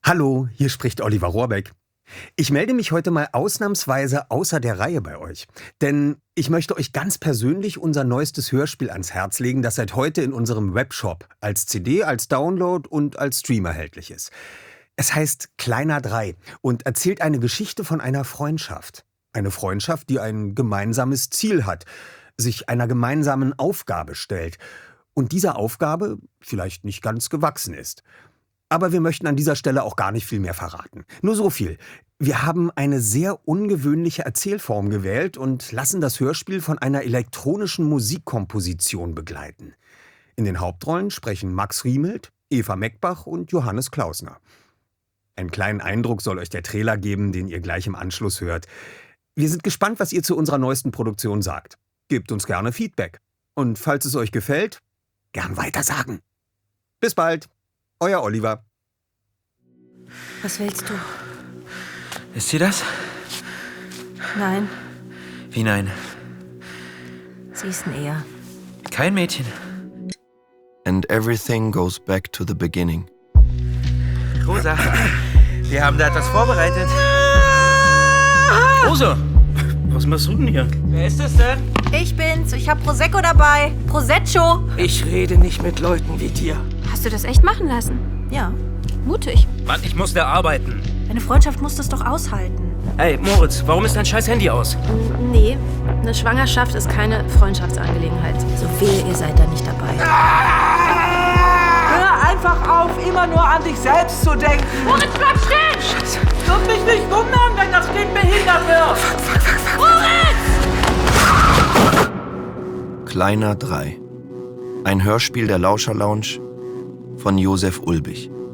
Hallo, hier spricht Oliver Rohrbeck. Ich melde mich heute mal ausnahmsweise außer der Reihe bei euch. Denn ich möchte euch ganz persönlich unser neuestes Hörspiel ans Herz legen, das seit heute in unserem Webshop als CD, als Download und als Stream erhältlich ist. Es heißt Kleiner 3 und erzählt eine Geschichte von einer Freundschaft. Eine Freundschaft, die ein gemeinsames Ziel hat, sich einer gemeinsamen Aufgabe stellt und dieser Aufgabe vielleicht nicht ganz gewachsen ist. Aber wir möchten an dieser Stelle auch gar nicht viel mehr verraten. Nur so viel. Wir haben eine sehr ungewöhnliche Erzählform gewählt und lassen das Hörspiel von einer elektronischen Musikkomposition begleiten. In den Hauptrollen sprechen Max Riemelt, Eva Meckbach und Johannes Klausner. Einen kleinen Eindruck soll euch der Trailer geben, den ihr gleich im Anschluss hört. Wir sind gespannt, was ihr zu unserer neuesten Produktion sagt. Gebt uns gerne Feedback. Und falls es euch gefällt, gern weitersagen. Bis bald. Euer Oliver. Was willst du? Ist sie das? Nein, Wie nein? sie ist ein Eher. Kein Mädchen. And everything goes back to the beginning. Rosa, wir haben da etwas vorbereitet. Rosa, was machst du denn hier? Wer ist das denn? Ich bin's. Ich hab Prosecco dabei. Prosecco. Ich rede nicht mit Leuten wie dir. Hast du das echt machen lassen? Ja, Mutig. Mann, ich muss da arbeiten. eine Freundschaft muss das doch aushalten. Hey, Moritz, warum ist dein scheiß Handy aus? Nee, eine Schwangerschaft ist keine Freundschaftsangelegenheit. So wehe, ihr seid da nicht dabei. Hör einfach auf, immer nur an dich selbst zu denken. Moritz, bleib stehen! Scheiße. Wird mich nicht wundern, wenn das Kind behindert wird. Kleiner 3. Ein Hörspiel der Lauscher Lounge von Josef Ulbich.